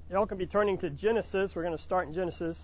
Y'all can be turning to Genesis. We're going to start in Genesis.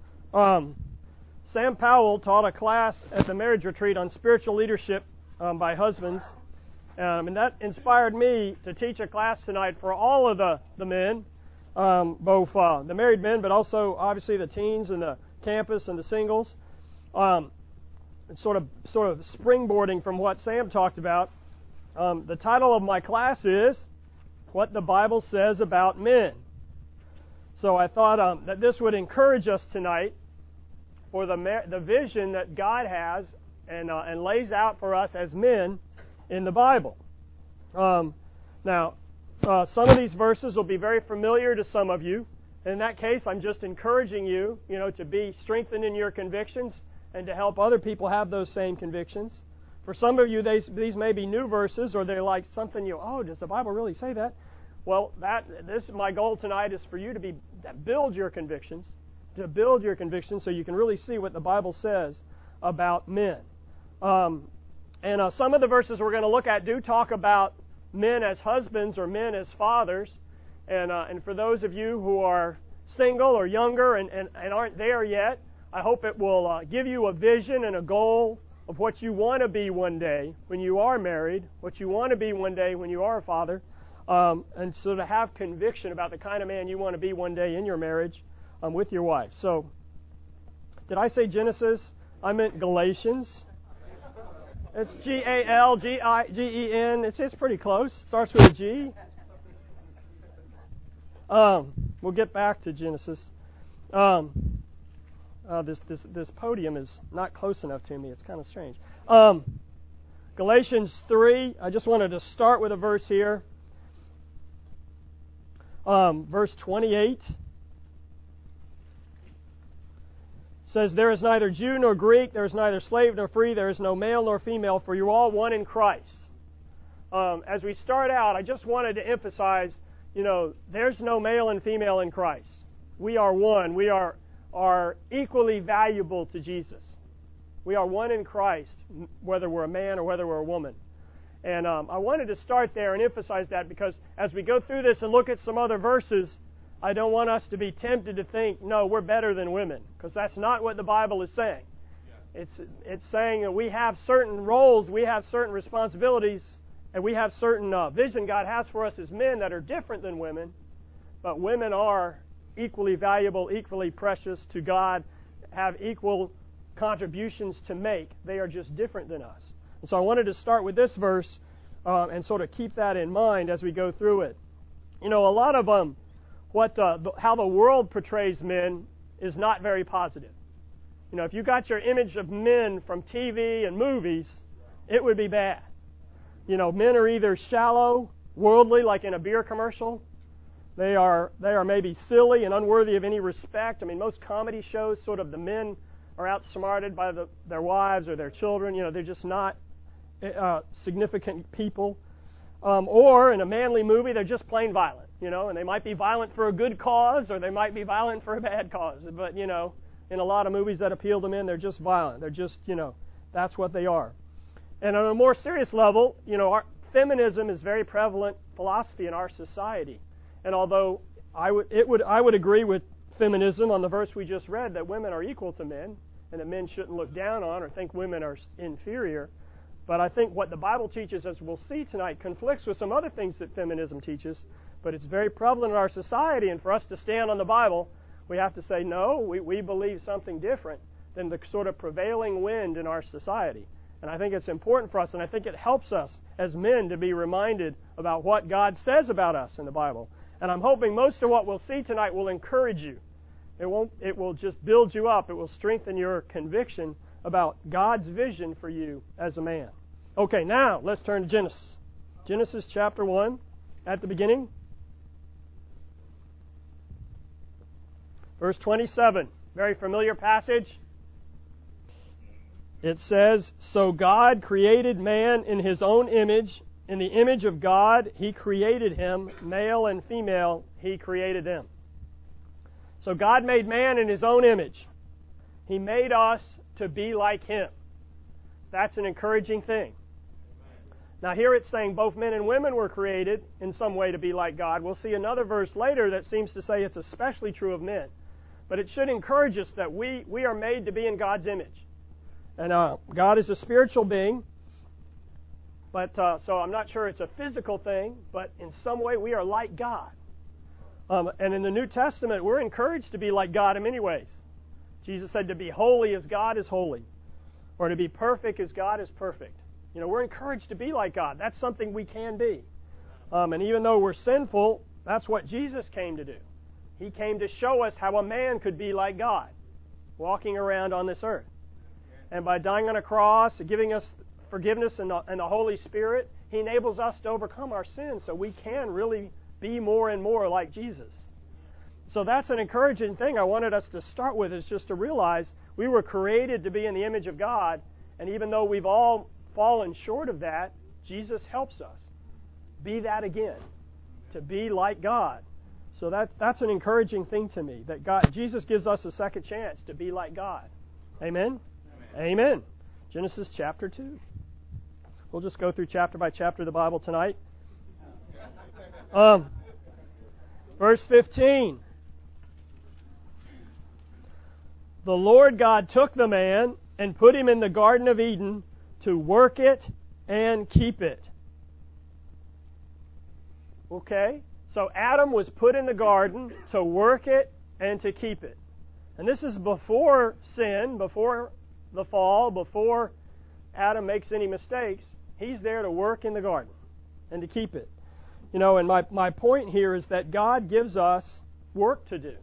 Sam Powell taught a class at the marriage retreat on spiritual leadership by husbands. And that inspired me to teach a class tonight for all of the men, both the married men, but also obviously the teens and the campus and the singles. Sort of springboarding from what Sam talked about. The title of my class is What the Bible Says About Men. So I thought that this would encourage us tonight for the vision that God has and lays out for us as men in the Bible. Now, some of these verses will be very familiar to some of you. In that case, I'm just encouraging you, to be strengthened in your convictions and to help other people have those same convictions. For some of you, these may be new verses, or they're like something does the Bible really say that? Well, my goal tonight is for you to build your convictions, so you can really see what the Bible says about men. And some of the verses we're going to look at do talk about men as husbands or men as fathers. And for those of you who are single or younger and aren't there yet, I hope it will give you a vision and a goal of what you want to be one day when you are married, what you want to be one day when you are a father, and so to have conviction about the kind of man you want to be one day in your marriage with your wife. So, did I say Genesis? I meant Galatians. It's Galgen. It's pretty close. It starts with a G. We'll get back to Genesis. This podium is not close enough to me. It's kind of strange. Galatians 3. I just wanted to start with a verse here. Verse 28 says, "There is neither Jew nor Greek, there is neither slave nor free, there is no male nor female, for you're all one in Christ." As we start out, I just wanted to emphasize, there's no male and female in Christ. We are one. We are equally valuable to Jesus. We are one in Christ, whether we're a man or whether we're a woman. And I wanted to start there and emphasize that because as we go through this and look at some other verses, I don't want us to be tempted to think, no, we're better than women, because that's not what the Bible is saying. It's saying that we have certain roles, we have certain responsibilities, and we have certain vision God has for us as men that are different than women, but women are equally valuable, equally precious to God, have equal contributions to make. They are just different than us. And so I wanted to start with this verse and sort of keep that in mind as we go through it. A lot of how the world portrays men is not very positive. If you got your image of men from TV and movies, it would be bad. Men are either shallow, worldly, like in a beer commercial. They are maybe silly and unworthy of any respect. Most comedy shows, sort of the men are outsmarted by their wives or their children. They're just not significant people. Or in a manly movie, they're just plain violent. And they might be violent for a good cause or they might be violent for a bad cause. But, in a lot of movies that appeal to men, they're just violent. They're just, that's what they are. And on a more serious level, feminism is very prevalent philosophy in our society. And although I would agree with feminism on the verse we just read that women are equal to men and that men shouldn't look down on or think women are inferior, but I think what the Bible teaches, as we'll see tonight, conflicts with some other things that feminism teaches, but it's very prevalent in our society, and for us to stand on the Bible, we have to say, no, we believe something different than the sort of prevailing wind in our society. And I think it's important for us, and I think it helps us as men to be reminded about what God says about us in the Bible. And I'm hoping most of what we'll see tonight will encourage you. It will just build you up. It will strengthen your conviction about God's vision for you as a man. Okay, now let's turn to Genesis. Genesis chapter 1 at the beginning. Verse 27, very familiar passage. It says, "So God created man in his own image. In the image of God, he created him. Male and female, he created them." So God made man in his own image. He made us to be like him. That's an encouraging thing. Now here it's saying both men and women were created in some way to be like God. We'll see another verse later that seems to say it's especially true of men. But it should encourage us that we are made to be in God's image. And God is a spiritual being. But so I'm not sure it's a physical thing, but in some way we are like God. And in the New Testament, we're encouraged to be like God in many ways. Jesus said to be holy as God is holy, or to be perfect as God is perfect. You know, we're encouraged to be like God. That's something we can be. And even though we're sinful, that's what Jesus came to do. He came to show us how a man could be like God, walking around on this earth. And by dying on a cross, giving us forgiveness and the Holy Spirit, He enables us to overcome our sins so we can really be more and more like Jesus. So that's an encouraging thing I wanted us to start with, is just to realize we were created to be in the image of God, and even though we've all fallen short of that, Jesus helps us be that again, to be like God. So that's an encouraging thing to me, that Jesus gives us a second chance to be like God. Amen? Amen. Genesis chapter 2. We'll just go through chapter by chapter of the Bible tonight. Verse 15. The Lord God took the man and put him in the Garden of Eden to work it and keep it. Okay? So Adam was put in the garden to work it and to keep it. And this is before sin, before the fall, before Adam makes any mistakes. He's there to work in the garden and to keep it. You know, and my point here is that God gives us work to do.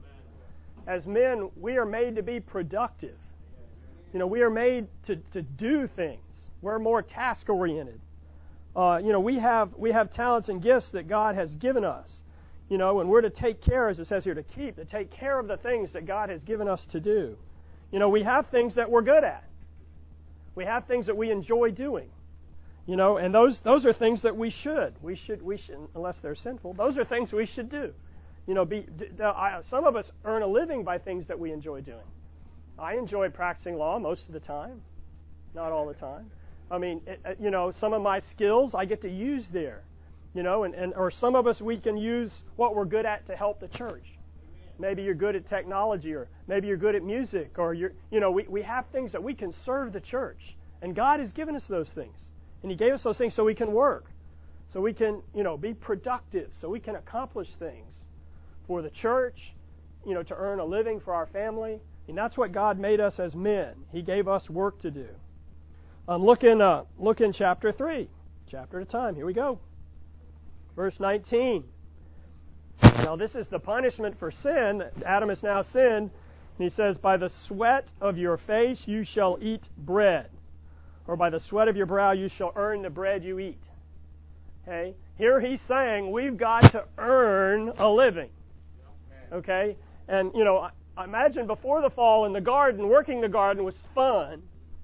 As men, we are made to be productive. You know, we are made to do things. We're more task-oriented. You know, we have talents and gifts that God has given us. You know, and we're to take care, as it says here, to take care of the things that God has given us to do. You know, we have things that we're good at. We have things that we enjoy doing. You know, and those are things that we should, unless they're sinful, those are things we should do. You know, some of us earn a living by things that we enjoy doing. I enjoy practicing law most of the time, not all the time. I mean, you know, some of my skills I get to use there. You know, or some of us, we can use what we're good at to help the church. Maybe you're good at technology, or maybe you're good at music, or we have things that we can serve the church, and God has given us those things, and He gave us those things so we can work, so we can be productive, so we can accomplish things for the church, to earn a living for our family, and that's what God made us as men. He gave us work to do. Look in chapter 3, chapter at a time. Here we go. Verse 19. Now this is the punishment for sin. Adam has now sinned. And he says, by the sweat of your face you shall eat bread. Or by the sweat of your brow you shall earn the bread you eat. Okay? Here he's saying we've got to earn a living. Okay? And, I imagine before the fall in the garden, working the garden was fun.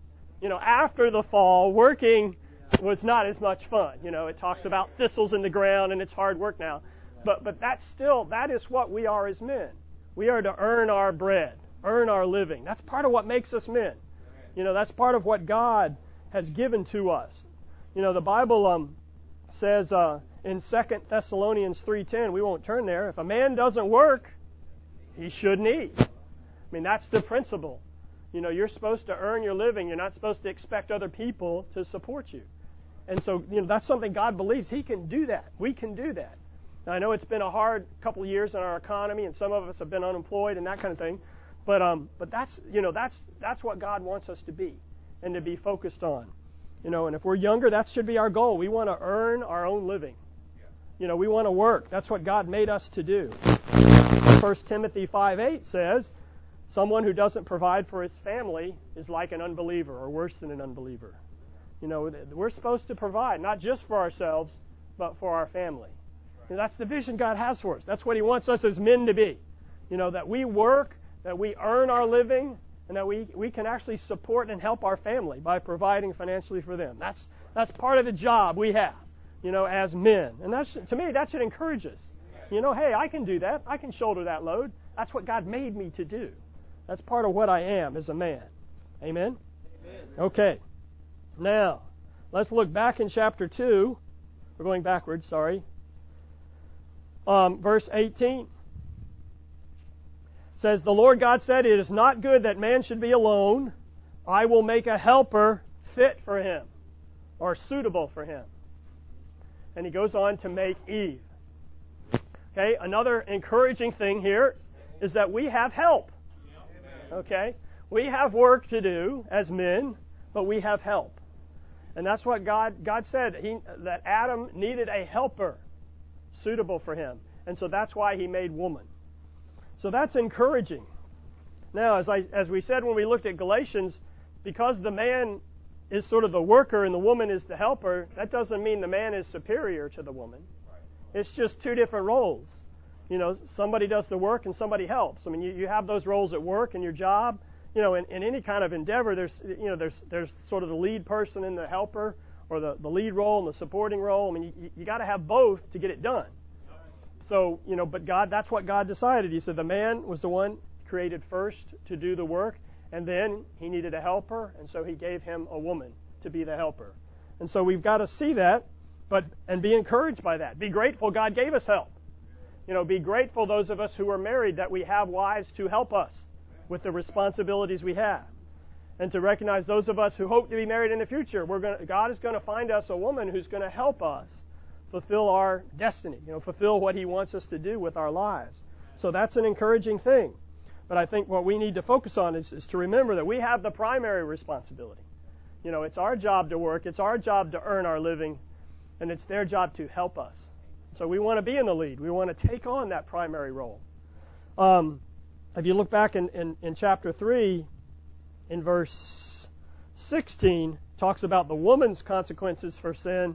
After the fall, working was not as much fun. It talks about thistles in the ground and it's hard work now. But that is what we are as men. We are to earn our bread, earn our living. That's part of what makes us men. That's part of what God has given to us. The Bible says in 2 Thessalonians 3:10, we won't turn there, if a man doesn't work, he shouldn't eat. I mean, that's the principle. You're supposed to earn your living. You're not supposed to expect other people to support you. And so, that's something God believes. He can do that. We can do that. Now, I know it's been a hard couple of years in our economy, and some of us have been unemployed and that kind of thing. But that's what God wants us to be and to be focused on. And if we're younger, that should be our goal. We want to earn our own living. We want to work. That's what God made us to do. 1 Timothy 5:8 says, someone who doesn't provide for his family is like an unbeliever, or worse than an unbeliever. We're supposed to provide, not just for ourselves, but for our family. And that's the vision God has for us. That's what He wants us as men to be. That we work, that we earn our living, and that we can actually support and help our family by providing financially for them. That's part of the job we have, as men. And to me, that should encourage us. Hey, I can do that. I can shoulder that load. That's what God made me to do. That's part of what I am as a man. Amen? Amen. Okay. Now, Let's look back in chapter 2. We're going backwards, sorry. Verse 18 says, the Lord God said, it is not good that man should be alone. I will make a helper fit for him, or suitable for him. And he goes on to make Eve. Okay, another encouraging thing here is that we have help. Okay, we have work to do as men, but we have help. And that's what God said, that Adam needed a helper suitable for him. And so that's why he made woman. So that's encouraging. Now, as we said when we looked at Galatians, because the man is sort of the worker and the woman is the helper, that doesn't mean the man is superior to the woman. It's just two different roles. You know, somebody does the work and somebody helps. I mean, you have those roles at work and your job. You know, in any kind of endeavor, there's sort of the lead person and the helper, or the lead role and the supporting role. I mean, you got to have both to get it done. So, you know, but God, that's what God decided. He said the man was the one created first to do the work, and then he needed a helper, and so he gave him a woman to be the helper. And so we've got to see that, and be encouraged by that. Be grateful God gave us help. You know, be grateful, those of us who are married, that we have wives to help us with the responsibilities we have. And to recognize those of us who hope to be married in the future, God is going to find us a woman who's going to help us fulfill our destiny, you know, fulfill what he wants us to do with our lives. So that's an encouraging thing. But I think what we need to focus on is to remember that we have the primary responsibility. You know, it's our job to work, it's our job to earn our living, and it's their job to help us. So we want to be in the lead. We want to take on that primary role. If you look back in chapter 3, in verse 16, talks about the woman's consequences for sin.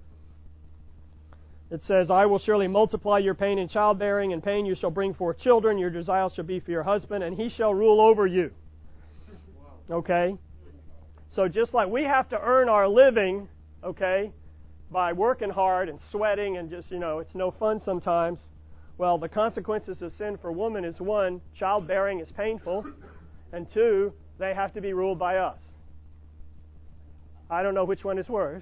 It says, I will surely multiply your pain in childbearing. In pain you shall bring forth children. Your desire shall be for your husband, and he shall rule over you. Okay? So just like we have to earn our living, okay, by working hard and sweating and just, you know, it's no fun sometimes. Well, the consequences of sin for women is, one, childbearing is painful, and two, they have to be ruled by us. I don't know which one is worse.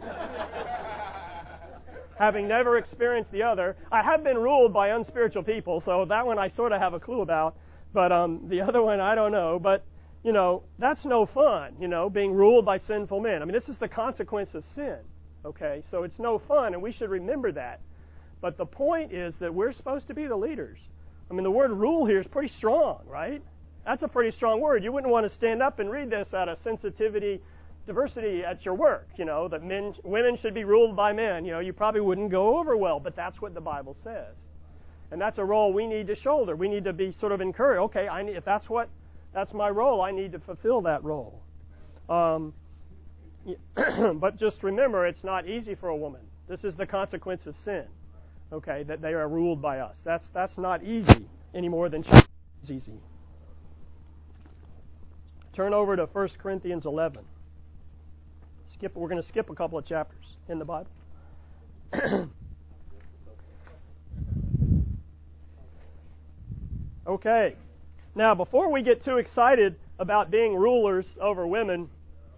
Having never experienced the other, I have been ruled by unspiritual people, so that one I sort of have a clue about. But the other one, I don't know. But, you know, that's no fun, you know, being ruled by sinful men. I mean, this is the consequence of sin, okay? So it's no fun, and we should remember that. But the point is that we're supposed to be the leaders. I mean, the word rule here is pretty strong, right? That's a pretty strong word. You wouldn't want to stand up and read this out of sensitivity, diversity at your work, you know, that women should be ruled by men. You know, you probably wouldn't go over well, but that's what the Bible says. And that's a role we need to shoulder. We need to be sort of encouraged. Okay, if that's my role, I need to fulfill that role. But just remember, it's not easy for a woman. This is the consequence of sin. Okay, that they are ruled by us. That's not easy any more than childbearing is easy. Turn over to 1 Corinthians 11. We're going to skip a couple of chapters in the Bible. Okay. Now, before we get too excited about being rulers over women,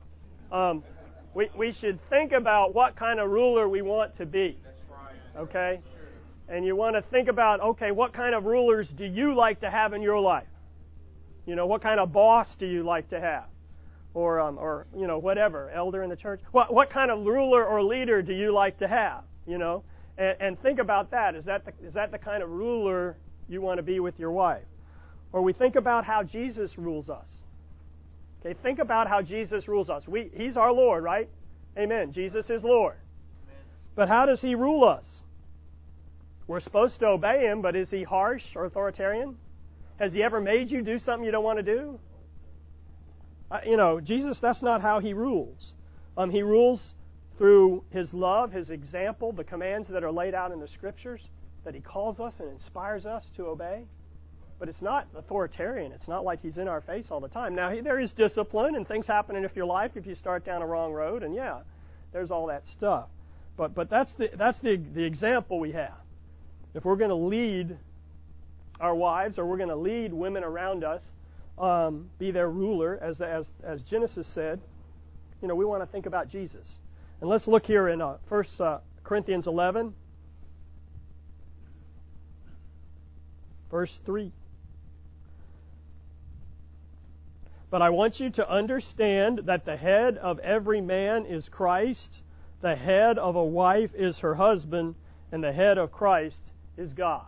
we should think about what kind of ruler we want to be. Okay? And you want to think about, okay, what kind of rulers do you like to have in your life? You know, what kind of boss do you like to have? Or you know, whatever, elder in the church. What kind of ruler or leader do you like to have? You know, and think about that. Is that the kind of ruler you want to be with your wife? Or we think about how Jesus rules us. Okay, think about how Jesus rules us. He's our Lord, right? Amen. Jesus is Lord. Amen. But how does He rule us? We're supposed to obey Him, but is He harsh or authoritarian? Has He ever made you do something you don't want to do? You know, Jesus, that's not how He rules. He rules through His love, His example, the commands that are laid out in the Scriptures that He calls us and inspires us to obey. But it's not authoritarian. It's not like He's in our face all the time. Now, there is discipline and things happen in your life if you start down a wrong road, and yeah, there's all that stuff. But that's the example we have. If we're going to lead our wives or we're going to lead women around us, be their ruler, as Genesis said, you know, we want to think about Jesus. And let's look here in 1 Corinthians 11, verse 3. But I want you to understand that the head of every man is Christ, the head of a wife is her husband, and the head of Christ is God.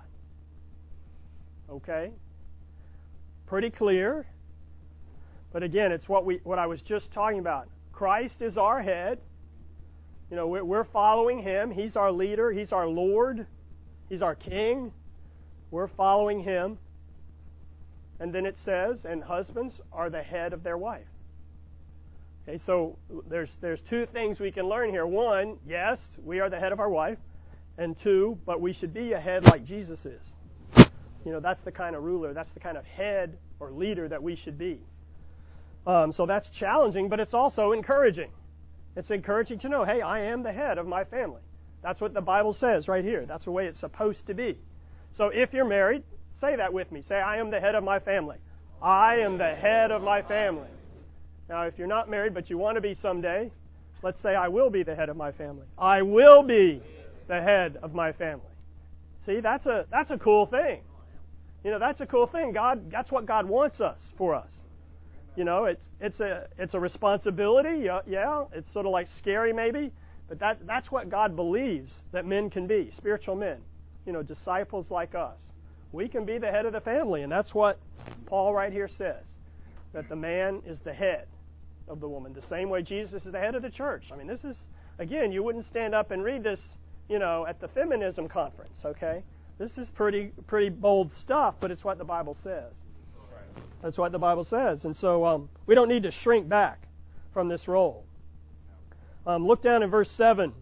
Okay? Pretty clear. But again, it's what I was just talking about. Christ is our head. You know, we're following Him. He's our leader. He's our Lord. He's our King. We're following Him. And then it says, and husbands are the head of their wife. Okay, so there's two things we can learn here. One, yes, we are the head of our wife. And two, but we should be a head like Jesus is. You know, that's the kind of ruler, that's the kind of head or leader that we should be. So that's challenging, but it's also encouraging. It's encouraging to know, hey, I am the head of my family. That's what the Bible says right here. That's the way it's supposed to be. So if you're married, say that with me. Say, I am the head of my family. I am the head of my family. Now, if you're not married, but you want to be someday, let's say, I will be the head of my family. I will be the head of my family. See, that's a cool thing. You know, that's a cool thing. That's what God wants for us. You know, it's a responsibility. Yeah, it's sort of like scary maybe, but that's what God believes that men can be, spiritual men. You know, disciples like us. We can be the head of the family, and that's what Paul right here says, that the man is the head of the woman, the same way Jesus is the head of the church. I mean, this is, again, you wouldn't stand up and read this, you know, at the feminism conference, okay? This is pretty bold stuff, but it's what the Bible says. That's what the Bible says. And so we don't need to shrink back from this role. Look down in verse 7.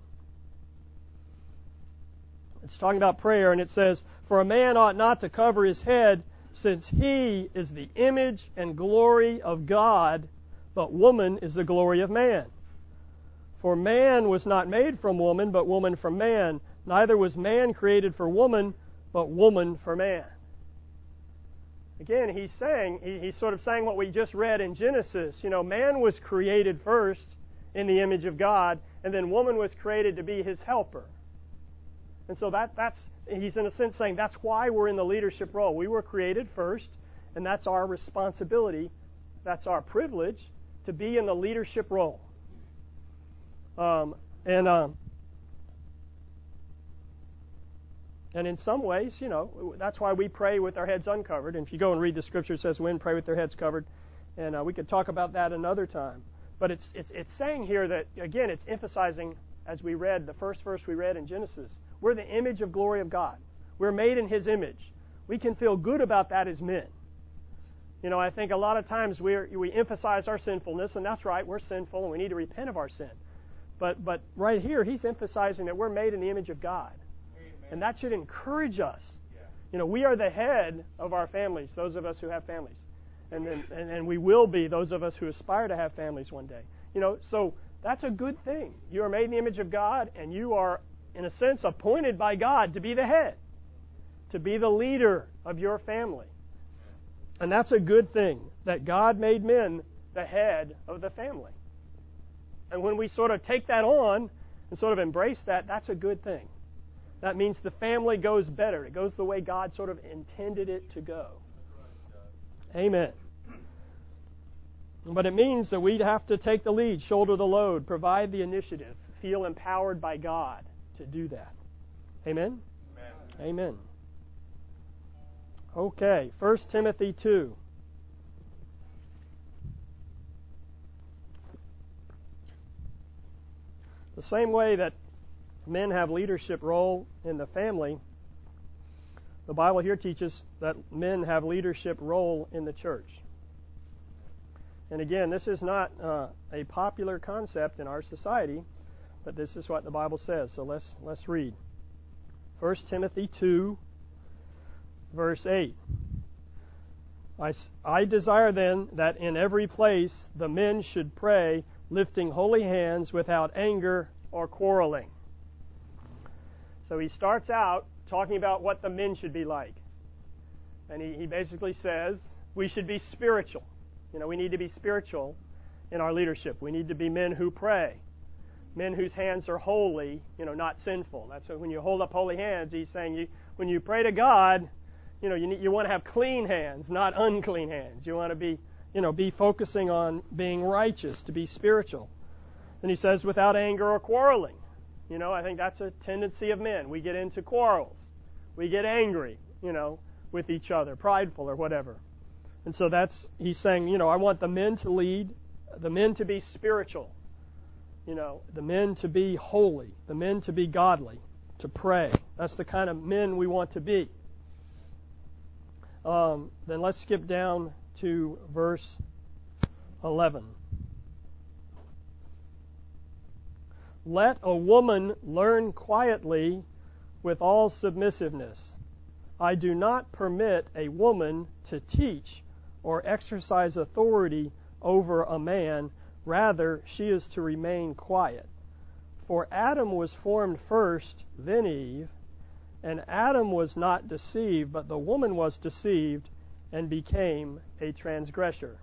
It's talking about prayer, and it says, for a man ought not to cover his head, since he is the image and glory of God, but woman is the glory of man. For man was not made from woman, but woman from man. Neither was man created for woman, but woman for man. Again, he's sort of saying what we just read in Genesis. You know, man was created first in the image of God, and then woman was created to be his helper. And so he's in a sense saying that's why we're in the leadership role. We were created first, and that's our responsibility, that's our privilege to be in the leadership role. And in some ways, you know, that's why we pray with our heads uncovered. And if you go and read the scripture, it says men pray with their heads covered. And we could talk about that another time. But it's saying here that, again, it's emphasizing, as we read, the first verse we read in Genesis, we're the image of glory of God. We're made in His image. We can feel good about that as men. You know, I think a lot of times we emphasize our sinfulness, and that's right, we're sinful, and we need to repent of our sin. But right here, he's emphasizing that we're made in the image of God. Amen. And that should encourage us. Yeah. You know, we are the head of our families, those of us who have families. And we will be those of us who aspire to have families one day. You know, so that's a good thing. You are made in the image of God, and you are, in a sense, appointed by God to be the head, to be the leader of your family. And that's a good thing, that God made men the head of the family. And when we sort of take that on and sort of embrace that, that's a good thing. That means the family goes better. It goes the way God sort of intended it to go. Amen. But it means that we have to take the lead, shoulder the load, provide the initiative, feel empowered by God to do that. Amen? Amen. Amen. Okay, 1 Timothy 2. The same way that men have leadership role in the family, the Bible here teaches that men have leadership role in the church. And again, this is not a popular concept in our society, but this is what the Bible says. So let's read. 1 Timothy 2, verse 8. I desire then that in every place the men should pray, lifting holy hands without anger or quarreling. So he starts out talking about what the men should be like. And he basically says we should be spiritual. You know, we need to be spiritual in our leadership. We need to be men who pray. Men whose hands are holy, not sinful. That's when you hold up holy hands, he's saying when you pray to God, you want to have clean hands, not unclean hands. You want to be focusing on being righteous, to be spiritual. And he says without anger or quarreling. I think that's a tendency of men. We get into quarrels. We get angry, with each other, prideful or whatever. And so he's saying, I want the men to lead, the men to be spiritual, the men to be holy, the men to be godly, to pray. That's the kind of men we want to be. Then let's skip down to verse 11. Let a woman learn quietly with all submissiveness. I do not permit a woman to teach or exercise authority over a man. Rather, she is to remain quiet. For Adam was formed first, then Eve, and Adam was not deceived, but the woman was deceived and became a transgressor.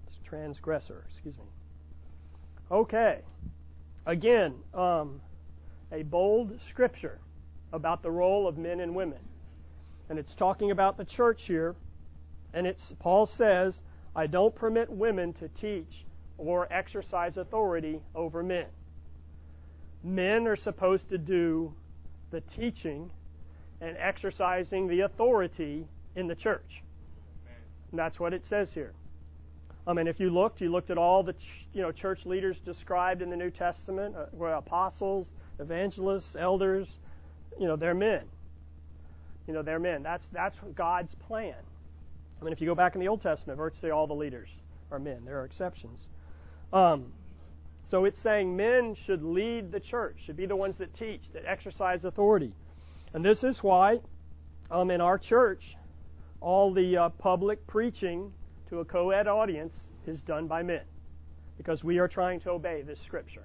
Okay. Again, a bold scripture about the role of men and women. And it's talking about the church here. And Paul says, I don't permit women to teach or exercise authority over men. Men are supposed to do the teaching and exercising the authority in the church. And that's what it says here. If you looked at all the church leaders described in the New Testament, were apostles, evangelists, elders, they're men. They're men. That's God's plan. If you go back in the Old Testament, virtually all the leaders are men. There are exceptions. So it's saying men should lead the church, should be the ones that teach, that exercise authority. And this is why in our church, all the public preaching to a co-ed audience is done by men, because we are trying to obey this scripture.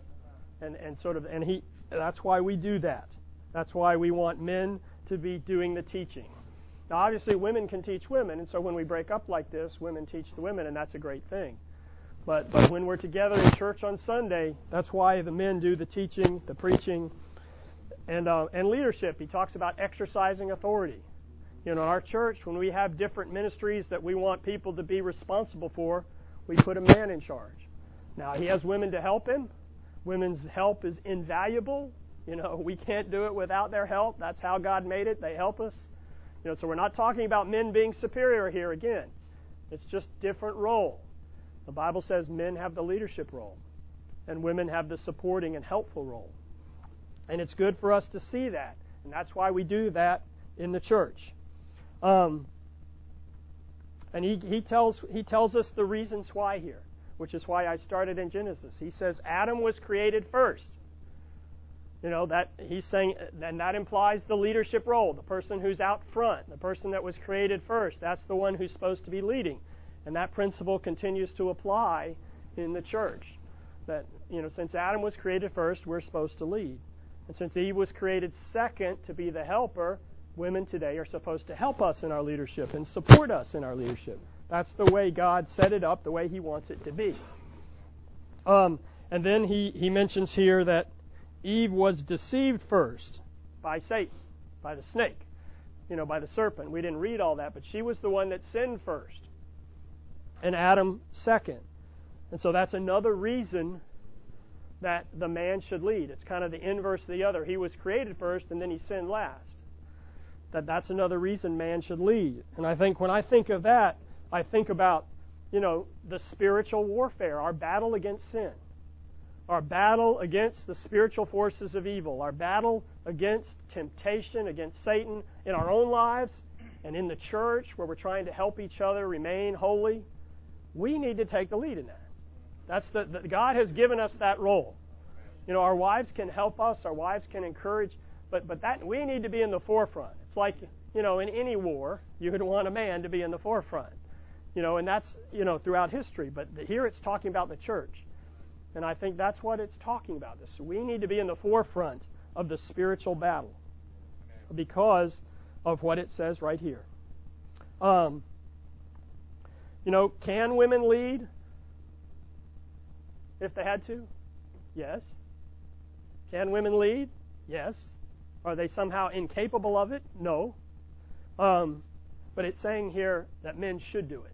That's why we do that. That's why we want men to be doing the teaching. Now, obviously, women can teach women, and so when we break up like this, women teach the women, and that's a great thing. But when we're together in church on Sunday, that's why the men do the teaching, the preaching, and leadership. He talks about exercising authority. In our church, when we have different ministries that we want people to be responsible for, we put a man in charge. Now, he has women to help him. Women's help is invaluable. We can't do it without their help. That's how God made it. They help us. So we're not talking about men being superior here again. It's just different role. The Bible says men have the leadership role, and women have the supporting and helpful role. And it's good for us to see that. And that's why we do that in the church. And he tells us the reasons why here, which is why I started in Genesis. He says Adam was created first. That he's saying, and that implies the leadership role, the person who's out front, the person that was created first. That's the one who's supposed to be leading. And that principle continues to apply in the church. That, since Adam was created first, we're supposed to lead. And since Eve was created second to be the helper, women today are supposed to help us in our leadership and support us in our leadership. That's the way God set it up, the way He wants it to be. And then he mentions here that Eve was deceived first by Satan, by the snake, by the serpent. We didn't read all that, but she was the one that sinned first, and Adam second. And so that's another reason that the man should lead. It's kind of the inverse of the other. He was created first, and then he sinned last. That's another reason man should lead. And I think when I think of that, I think about, the spiritual warfare, our battle against sin, our battle against the spiritual forces of evil, our battle against temptation, against Satan in our own lives and in the church where we're trying to help each other remain holy. We need to take the lead in that. That's God has given us that role. Our wives can help us, our wives can encourage, but that we need to be in the forefront. It's like, in any war, you would want a man to be in the forefront. And that's, throughout history. But here it's talking about the church. And I think that's what it's talking about. We need to be in the forefront of the spiritual battle because of what it says right here. Can women lead if they had to? Yes. Can women lead? Yes. Are they somehow incapable of it? No. But it's saying here that men should do it.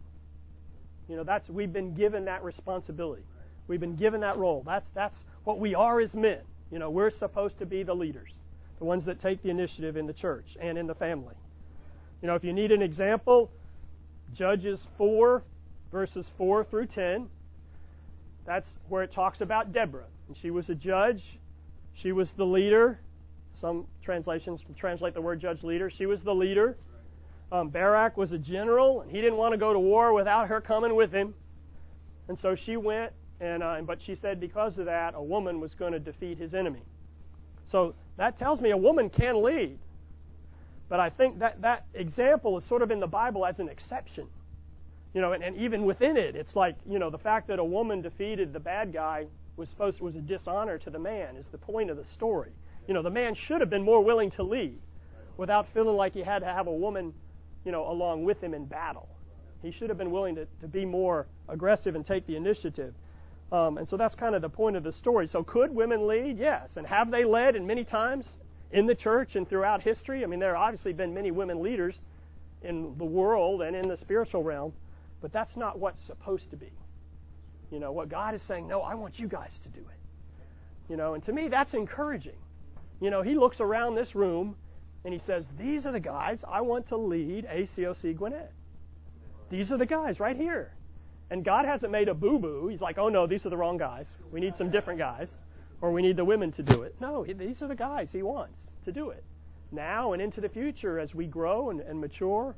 We've been given that responsibility. We've been given that role. That's what we are as men. We're supposed to be the leaders, the ones that take the initiative in the church and in the family. If you need an example, Judges 4, verses 4 through 10, that's where it talks about Deborah. And she was a judge. She was the leader. Some translations translate the word judge leader. She was the leader. Barak was a general, and he didn't want to go to war without her coming with him. And so she went, but she said because of that, a woman was going to defeat his enemy. So that tells me a woman can lead. But I think that example is sort of in the Bible as an exception. And even within it, it's like, the fact that a woman defeated the bad guy was a dishonor to the man is the point of the story. The man should have been more willing to lead without feeling like he had to have a woman, along with him in battle. He should have been willing to be more aggressive and take the initiative. And so that's kind of the point of the story. So could women lead? Yes. And have they led? And many times in the church and throughout history. I mean, there have obviously been many women leaders in the world and in the spiritual realm. But that's not what's supposed to be. What God is saying, no, I want you guys to do it. And to me, that's encouraging. He looks around this room and he says, these are the guys I want to lead ACOC Gwinnett. These are the guys right here. And God hasn't made a boo-boo. He's like, oh no, these are the wrong guys. We need some different guys. Or we need the women to do it. No, these are the guys he wants to do it. Now and into the future as we grow and mature.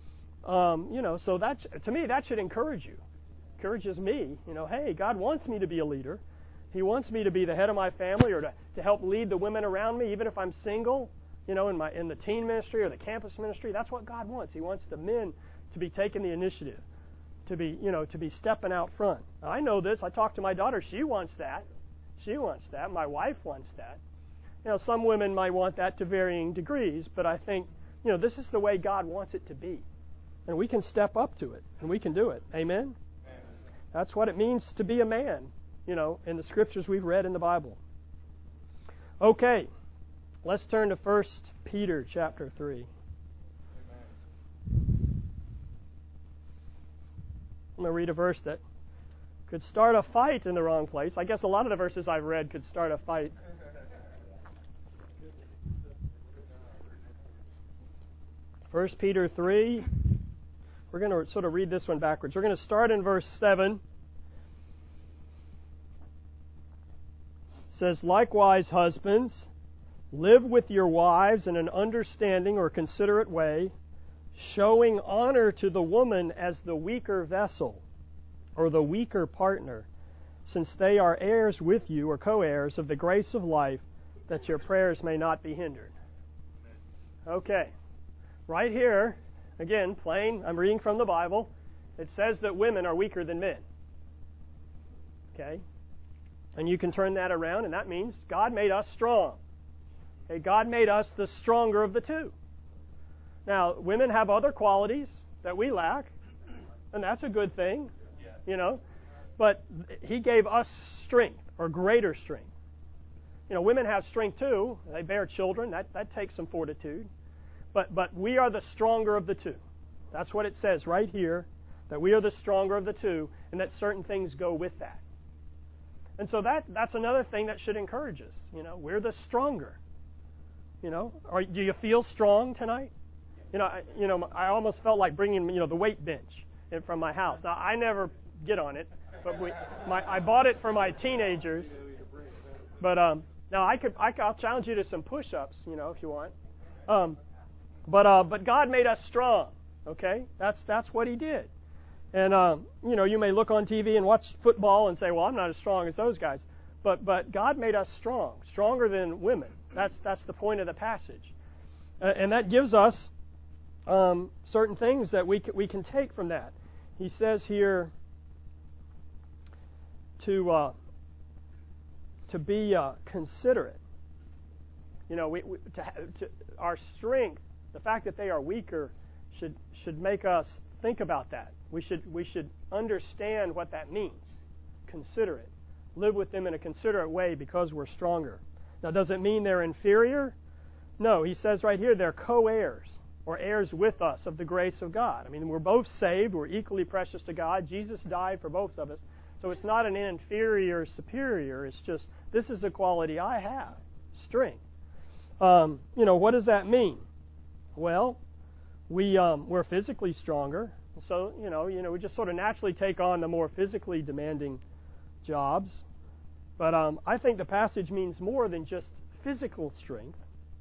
So that, to me, that should encourage you. Encourages me. Hey, God wants me to be a leader. He wants me to be the head of my family or to help lead the women around me, even if I'm single, in the teen ministry or the campus ministry. That's what God wants. He wants the men to be taking the initiative, to be stepping out front. Now, I know this. I talk to my daughter. She wants that. She wants that. My wife wants that. Some women might want that to varying degrees, but I think, this is the way God wants it to be. And we can step up to it, and we can do it. Amen? Amen. That's what it means to be a man, in the scriptures we've read in the Bible. Okay, let's turn to 1 Peter chapter 3. Amen. I'm going to read a verse that could start a fight in the wrong place. I guess a lot of the verses I've read could start a fight. 1 Peter 3. We're going to sort of read this one backwards. We're going to start in verse 7. It says, likewise, husbands, live with your wives in an understanding or considerate way, showing honor to the woman as the weaker vessel or the weaker partner, since they are heirs with you or co-heirs of the grace of life, that your prayers may not be hindered. Okay. Right here, again, plain, I'm reading from the Bible. It says that women are weaker than men. Okay? And you can turn that around, and that means God made us strong. Okay? God made us the stronger of the two. Now, women have other qualities that we lack, and that's a good thing, But He gave us strength, or greater strength. Women have strength too. They bear children. That takes some fortitude. But we are the stronger of the two. That's what it says right here, that we are the stronger of the two, and that certain things go with that. And so that's another thing that should encourage us. We're the stronger. Do you feel strong tonight? I almost felt like bringing the weight bench from my house. Now I never get on it, but I bought it for my teenagers. But now I'll challenge you to some push-ups, if you want. But God made us strong. Okay, that's what He did. And you may look on TV and watch football and say, well, I'm not as strong as those guys. But God made us strong, stronger than women. That's the point of the passage, and that gives us certain things that we can take from that. He says here to be considerate. Our strength, the fact that they are weaker, should make us think about that. We should understand what that means. Considerate. Live with them in a considerate way because we're stronger. Now, does it mean they're inferior? No, he says right here they're co-heirs, or heirs with us of the grace of God. I mean, we're both saved. We're equally precious to God. Jesus died for both of us. So it's not an inferior, superior. It's just, this is the quality I have, strength. What does that mean? Well, we're physically stronger. So, we just sort of naturally take on the more physically demanding jobs. But I think the passage means more than just physical strength.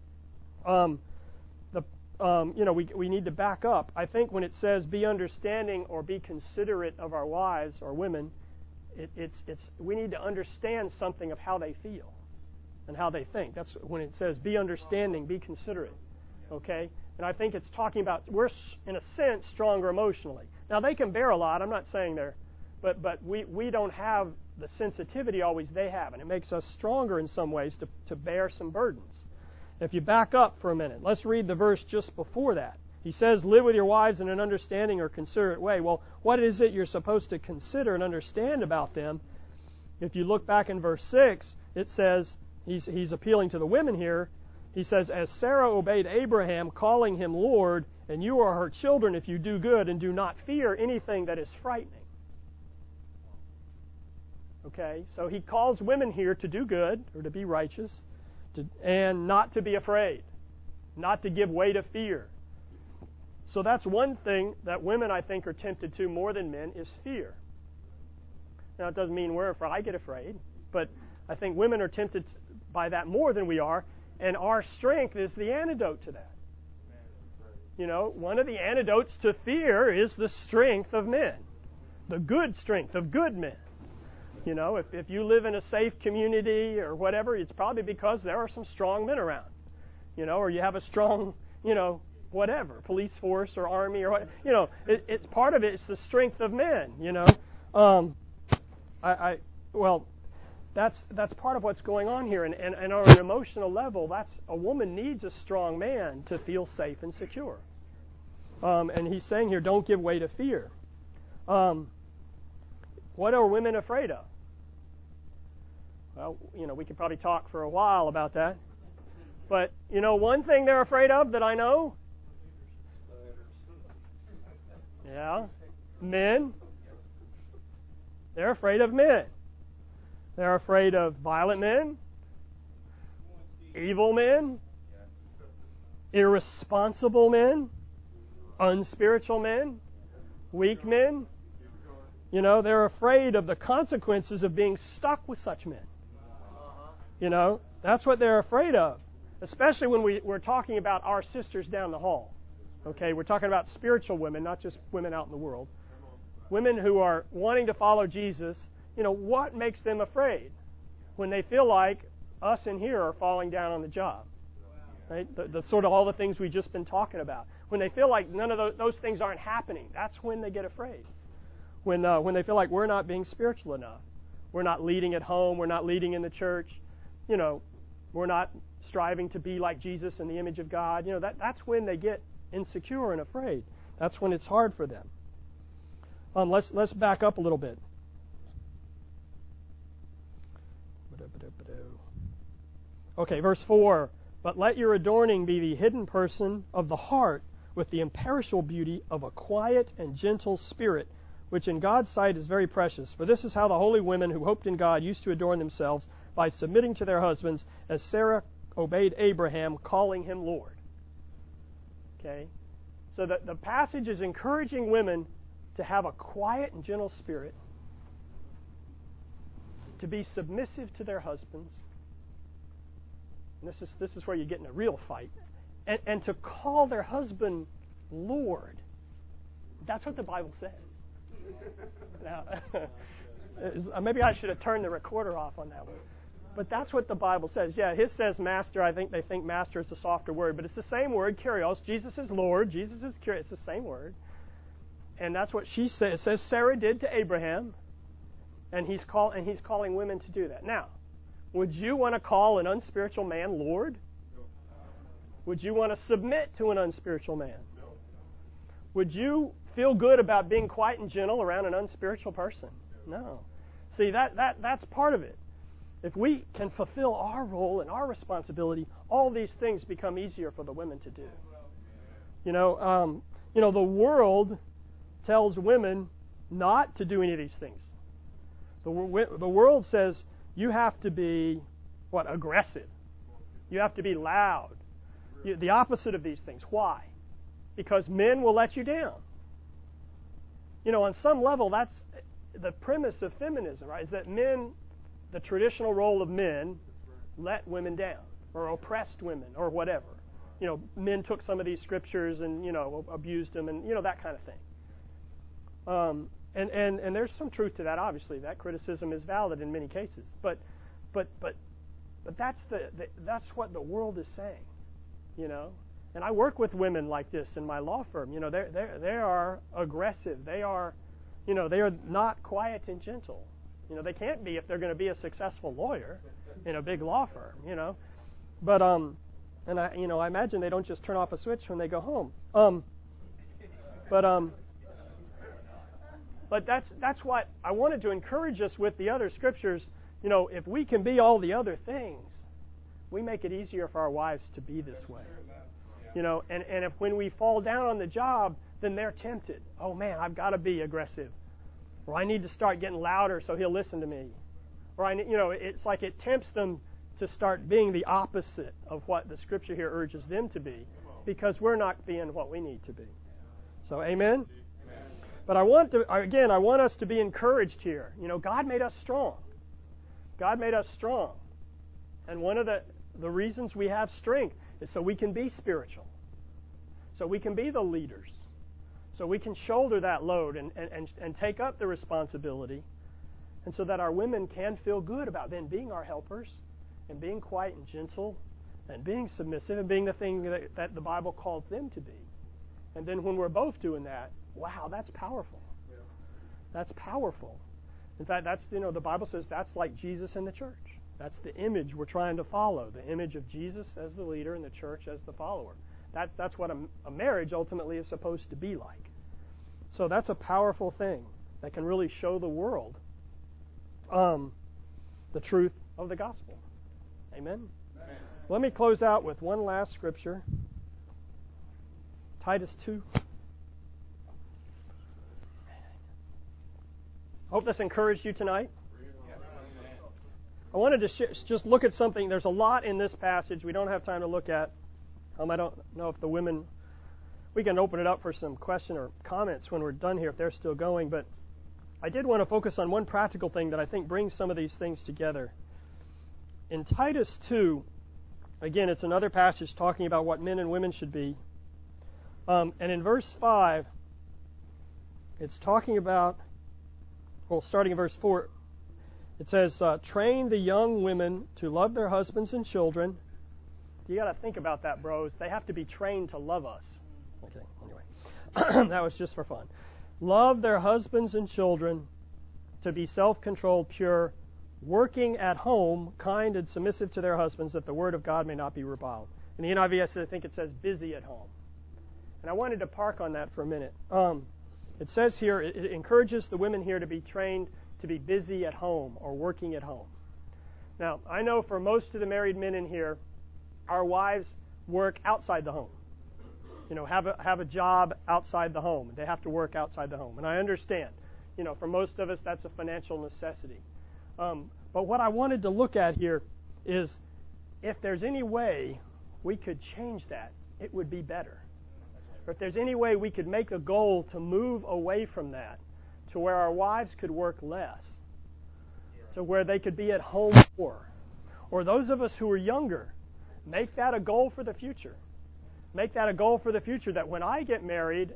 We need to back up. I think when it says be understanding or be considerate of our wives or women, we need to understand something of how they feel and how they think. That's when it says be understanding, be considerate. Okay? And I think it's talking about we're, in a sense, stronger emotionally. Now, they can bear a lot. I'm not saying they're, but we don't have the sensitivity always they have, and it makes us stronger in some ways to bear some burdens. If you back up for a minute, let's read the verse just before that. He says, live with your wives in an understanding or considerate way. Well, what is it you're supposed to consider and understand about them? If you look back in verse 6, it says, he's appealing to the women here. He says, as Sarah obeyed Abraham, calling him Lord, and you are her children if you do good and do not fear anything that is frightening. Okay, so he calls women here to do good, or to be righteous, and not to be afraid, not to give way to fear. So that's one thing that women, I think, are tempted to more than men is fear. Now, it doesn't mean we're afraid. I get afraid, but I think women are tempted by that more than we are, and our strength is the antidote to that. One of the antidotes to fear is the strength of men, the good strength of good men. If you live in a safe community or whatever, it's probably because there are some strong men around, or you have a strong, whatever, police force or army or what, it's part of it. It's the strength of men, that's part of what's going on here. And on an emotional level, a woman needs a strong man to feel safe and secure. And he's saying here, don't give way to fear. What are women afraid of? Well, we could probably talk for a while about that. But, one thing they're afraid of that I know? Yeah. Men. They're afraid of men. They're afraid of violent men, evil men, irresponsible men, unspiritual men, weak men. They're afraid of the consequences of being stuck with such men. That's what they're afraid of, especially when we're talking about our sisters down the hall. Okay, we're talking about spiritual women, not just women out in the world. Women who are wanting to follow Jesus, what makes them afraid? When they feel like us in here are falling down on the job. Right? The sort of all the things we've just been talking about. When they feel like none of those things aren't happening, that's when they get afraid. When they feel like we're not being spiritual enough. We're not leading at home. We're not leading in the church. We're not striving to be like Jesus in the image of God. That's when they get insecure and afraid. That's when it's hard for them. Let's back up a little bit. Okay, verse 4. But let your adorning be the hidden person of the heart with the imperishable beauty of a quiet and gentle spirit, which in God's sight is very precious. For this is how the holy women who hoped in God used to adorn themselves, by submitting to their husbands, as Sarah obeyed Abraham, calling him Lord. Okay? So the passage is encouraging women to have a quiet and gentle spirit, to be submissive to their husbands. And this is where you get in a real fight. And to call their husband Lord. That's what the Bible says. Now, maybe I should have turned the recorder off on that one. But that's what the Bible says. Yeah, his says master. I think they think master is a softer word. But it's the same word, kyrios. Jesus is Lord. Jesus is kyrios. It's the same word. And that's what she says. It says Sarah did to Abraham. And he's calling women to do that. Now, would you want to call an unspiritual man Lord? No. Would you want to submit to an unspiritual man? No. Would you feel good about being quiet and gentle around an unspiritual person? No. See, that's part of it. if we can fulfill our role and our responsibility, all these things become easier for the women to do. The world tells women not to do any of these things. The world says you have to be, aggressive. You have to be loud. The opposite of these things. Why? Because men will let you down. On some level, that's the premise of feminism, right? Is that men, the traditional role of men, let women down or oppressed women or whatever. Men took some of these scriptures and, abused them and, that kind of thing. And there's some truth to that, obviously. That criticism is valid in many cases. But that's what the world is saying, And I work with women like this in my law firm. They are aggressive. They are not quiet and gentle. They can't be if they're going to be a successful lawyer in a big law firm. But and I imagine they don't just turn off a switch when they go home. But that's what I wanted to encourage us with the other scriptures. If we can be all the other things, we make it easier for our wives to be this way. And if when we fall down on the job, then they're tempted. Oh man, I've got to be aggressive, or I need to start getting louder so he'll listen to me, or it's like it tempts them to start being the opposite of what the scripture here urges them to be, because we're not being what we need to be. So, amen. But I want us to be encouraged here. God made us strong. God made us strong. And one of the reasons we have strength is so we can be spiritual. So we can be the leaders. So we can shoulder that load and take up the responsibility. And so that our women can feel good about then being our helpers and being quiet and gentle and being submissive and being the thing that the Bible calls them to be. And then when we're both doing that, wow, that's powerful. Yeah. That's powerful. In fact, that's the Bible says that's like Jesus in the church. That's the image we're trying to follow, the image of Jesus as the leader and the church as the follower. That's what a marriage ultimately is supposed to be like. So that's a powerful thing that can really show the world the truth of the gospel. Amen? Amen. Let me close out with one last scripture. Titus 2. Hope this encouraged you tonight. I wanted to just look at something. There's a lot in this passage we don't have time to look at. I don't know if the women, we can open it up for some question or comments when we're done here if they're still going, but I did want to focus on one practical thing that I think brings some of these things together. In Titus 2, again, it's another passage talking about what men and women should be. And in verse 5, it's talking about, starting in verse 4, it says, train the young women to love their husbands and children. You got to think about that, bros. They have to be trained to love us. Okay, anyway. That was just for fun. Love their husbands and children, to be self-controlled, pure, working at home, kind and submissive to their husbands, that the word of God may not be reviled. In the NIV, I think it says busy at home. And I wanted to park on that for a minute. It says here, it encourages the women here to be trained to be busy at home or working at home. Now, I know for most of the married men in here, our wives work outside the home. Have a job outside the home. They have to work outside the home. And I understand, for most of us, that's a financial necessity. But what I wanted to look at here is if there's any way we could change that, it would be better. Or if there's any way we could make a goal to move away from that to where our wives could work less, to where they could be at home more. Or those of us who are younger, make that a goal for the future. Make that a goal for the future that when I get married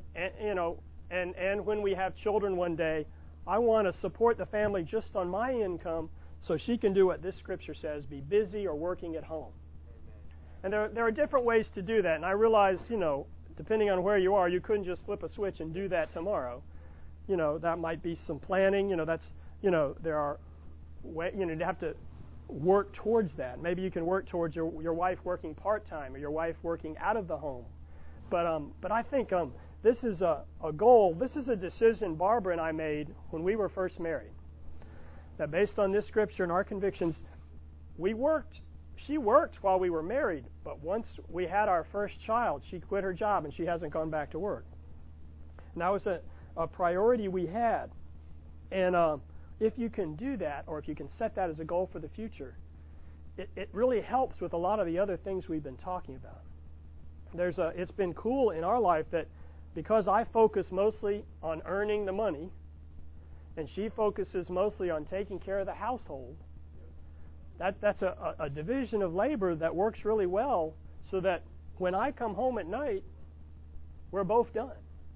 and when we have children one day, I want to support the family just on my income so she can do what this scripture says, be busy or working at home. And there are different ways to do that. And I realize, depending on where you are, you couldn't just flip a switch and do that tomorrow. That might be some planning. There are ways, you have to work towards that. Maybe you can work towards your wife working part-time or your wife working out of the home. But I think this is a goal. This is a decision Barbara and I made when we were first married. That based on this scripture and our convictions, She worked while we were married, but once we had our first child, she quit her job and she hasn't gone back to work. And that was a priority we had. And if you can do that, or if you can set that as a goal for the future, it really helps with a lot of the other things we've been talking about. It's been cool in our life that because I focus mostly on earning the money, and she focuses mostly on taking care of the household, that's a division of labor that works really well, so that when I come home at night, we're both done.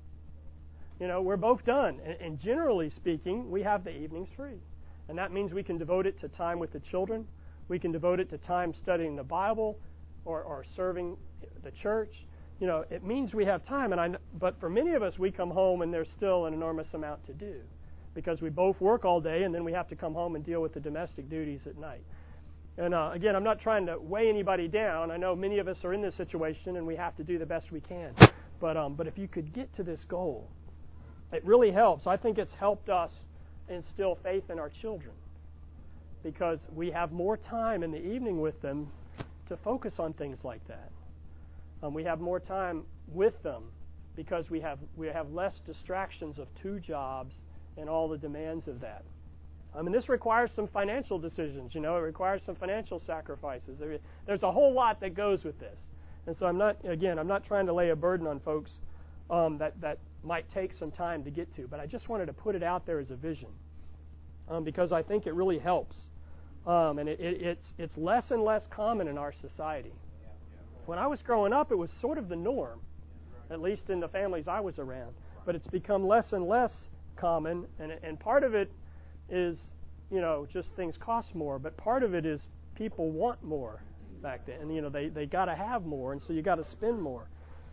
We're both done. And generally speaking, we have the evenings free. And that means we can devote it to time with the children. We can devote it to time studying the Bible or serving the church. It means we have time. But for many of us, we come home and there's still an enormous amount to do, because we both work all day and then we have to come home and deal with the domestic duties at night. And again, I'm not trying to weigh anybody down. I know many of us are in this situation and we have to do the best we can. But if you could get to this goal, it really helps. I think it's helped us instill faith in our children, because we have more time in the evening with them to focus on things like that. We have more time with them because we have less distractions of 2 jobs and all the demands of that. This requires some financial decisions. It requires some financial sacrifices. There's a whole lot that goes with this. And so I'm not trying to lay a burden on folks that might take some time to get to. But I just wanted to put it out there as a vision, because I think it really helps. And it's less and less common in our society. When I was growing up, it was sort of the norm, at least in the families I was around. But it's become less and less common, and part of it is, just things cost more. But part of it is people want more back then. And, they got to have more, and so you got to spend more.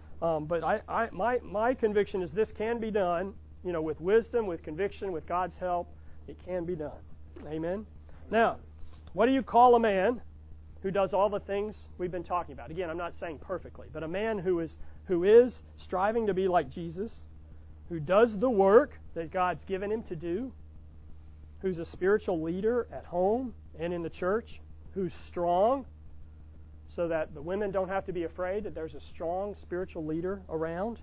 But my conviction is this can be done, with wisdom, with conviction, with God's help. It can be done. Amen? Now, what do you call a man who does all the things we've been talking about? Again, I'm not saying perfectly, but a man who is striving to be like Jesus, who does the work that God's given him to do, who's a spiritual leader at home and in the church, who's strong, so that the women don't have to be afraid that there's a strong spiritual leader around,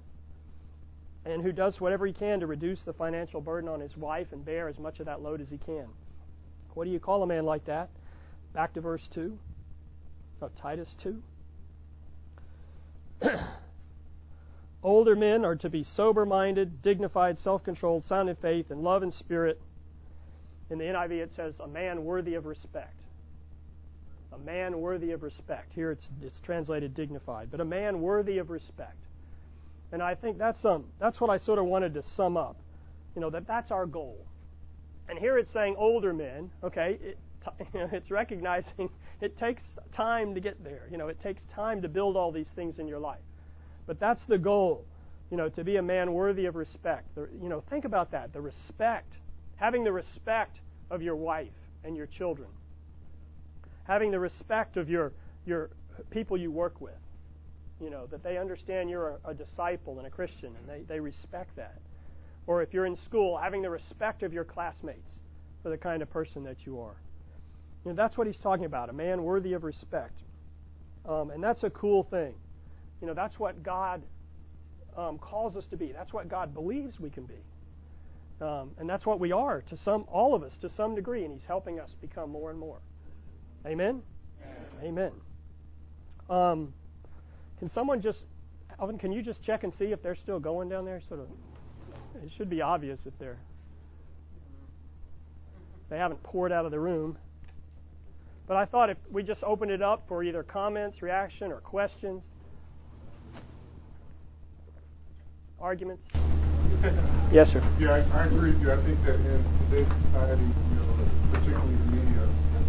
and who does whatever he can to reduce the financial burden on his wife and bear as much of that load as he can. What do you call a man like that? Back to verse 2 of Titus 2. Older men are to be sober-minded, dignified, self-controlled, sound in faith, and love and spirit. In the NIV it says, a man worthy of respect. A man worthy of respect. Here it's translated dignified, but a man worthy of respect. And I think that's what I sort of wanted to sum up. That's our goal. And here it's saying older men. Okay, it's recognizing it takes time to get there. It takes time to build all these things in your life. But that's the goal. To be a man worthy of respect. Think about that. The respect, having the respect of your wife and your children. Having the respect of your people you work with, that they understand you're a disciple and a Christian, and they respect that. Or if you're in school, having the respect of your classmates for the kind of person that you are. That's what he's talking about, a man worthy of respect. And that's a cool thing. That's what God calls us to be. That's what God believes we can be. And that's what we are, all of us, to some degree, and he's helping us become more and more. Amen? Amen. Can someone Alvin, can you just check and see if they're still going down there? It should be obvious if they haven't poured out of the room. But I thought if we just opened it up for either comments, reaction, or questions, arguments. Yes, sir. Yeah, I agree with you. I think that in today's society, particularly the media,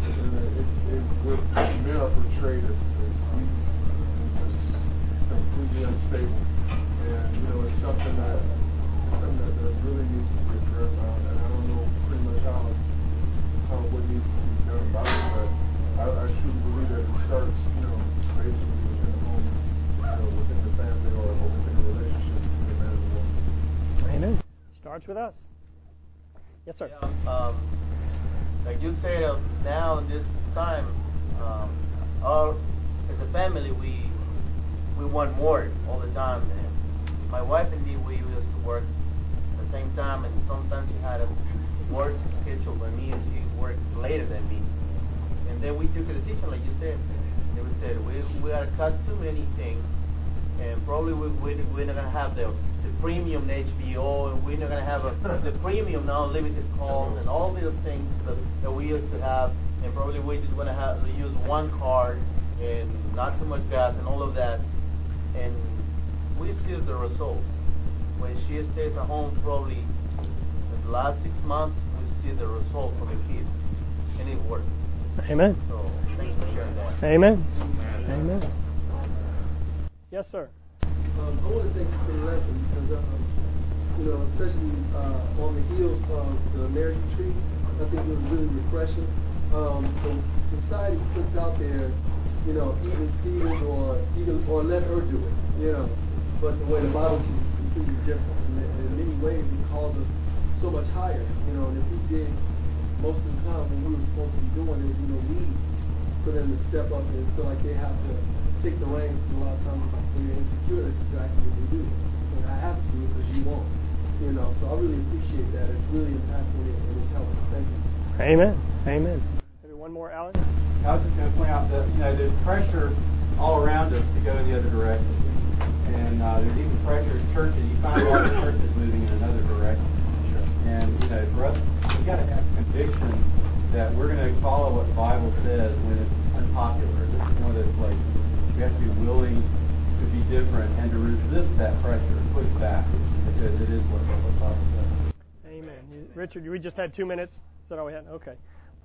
men are portrayed as weak, just completely unstable, and it's something that really needs to be addressed. And I don't know pretty much how what needs to be done about it, but I truly believe that it starts, basically within the home, within the family, or within a relationship between a man and a woman. Amen. Starts with us. Yes, sir. Yeah, like you said, now in this time, As a family, we want more all the time. And my wife and me, we used to work at the same time, and sometimes she had a worse schedule than me, and she worked later than me. And then we took a decision, like you said. And we said we gotta cut too many things, and probably we're not gonna have the premium HBO, and we're not gonna have the premium now unlimited calls and all these things that we used to have, and probably we just wanna have to use one card and not too much gas and all of that. And we see the results. When she stays at home, probably in the last 6 months, we see the result for the kids, and it works. Amen. So thanks for sharing that. Amen. Amen. Yes, sir. I want to thank you for the lesson because, especially on the heels of the marriage retreat, I think it was really refreshing. The society puts out there, even Stephen or let her do it, but the way the Bible teaches is completely different. And in many ways, it calls us so much higher, and if we did most of the time when we were supposed to be doing it, we for them to step up and feel like they have to take the reins. A lot of times when you're insecure, that's exactly what they do. And I have to do it because you won't. So I really appreciate that. It's really impactful and it's helpful. Thank you. Amen. Amen. Maybe one more, Alex? I was just going to point out that, there's pressure all around us to go the other direction. And there's even pressure at churches. You find a lot of churches moving in another direction. And, for us, we've got to have conviction that we're going to follow what the Bible says when it's unpopular. This is one of those places. We have to be willing to be different and to resist that pressure, push back, because it is what the Bible says. Amen. Richard, we just had 2 minutes. Is that all we had? Okay.